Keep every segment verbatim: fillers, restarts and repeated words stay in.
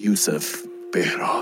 یوسف بهراد.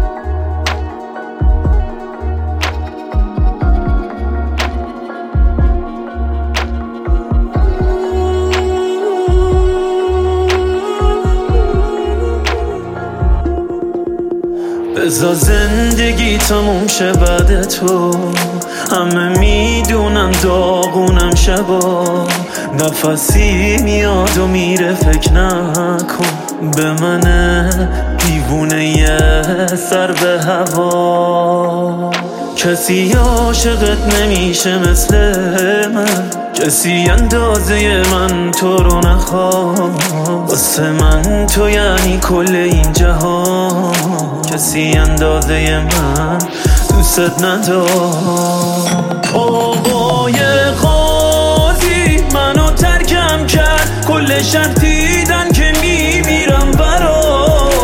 بذار زندگی تموم شه بعد تو، همه میدونن داغونم شبا، نفسی میاد و میره فکر نکن به من دیوونه یه سر به هوا. کسی عاشقت نمیشه مثل من، کسی اندازه من تو رو نخواد، واسه من تو یعنی کل این جهان، کسی اندازه من دوست ندار. آقای قاضی منو ترکم کرد، کل شهر دیدن که میمیرم براش.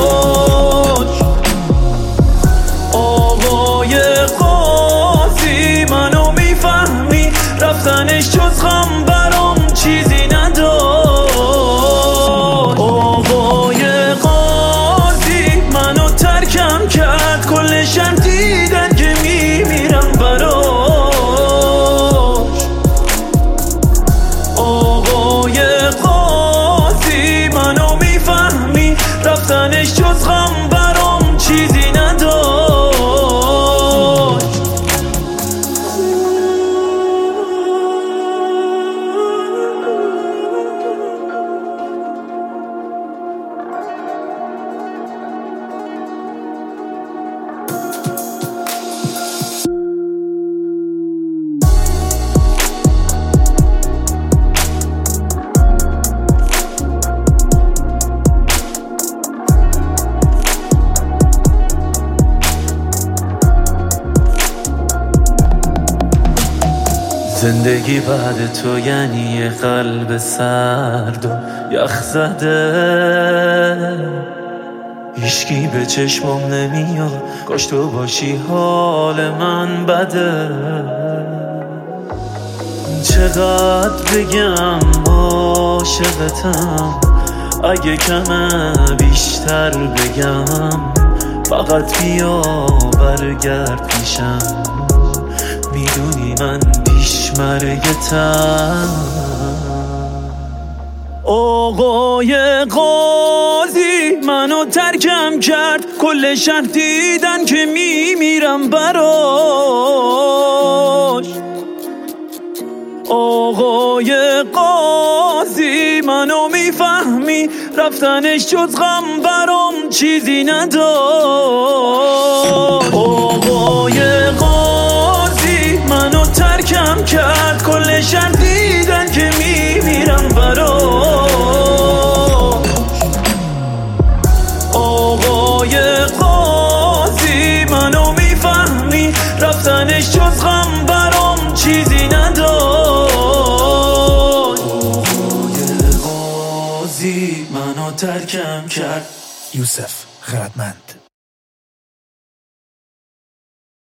آقای قاضی منو میفهمی، رفتنش جز غم برام چیزی نداشت. آقای قاضی منو ترکم کرد، کل شهر دیدن که میمیرم براش. آقای قاضی منو میفهمی، رفتنش جز غم برام چیزی نداشت. زندگی بعد تو یعنی یه قلب سرد و یخ زده، هیچکی به چشمم نمیاد، کاش تو باشی حال من بده. چقدر بگم عاشقتم، اگه کمه بیشتر بگم، فقط بیا برگرد پیشم، میدونی من پیش مرگتم. آقای قاضی منو ترکم کرد، کل شهر دیدن که میمیرم براش. آقای قاضی منو میفهمی، رفتنش جز غم برام چیزی نداشت. آقای قاضی منو ترکم کرد، کل شهر دیدن که میمیرم براش. آقای قاضی منو میفهمی، رفتنش جز غم برام چیزی نداشت. آقای قاضی منو ترکم کرد. یوسف خردمند.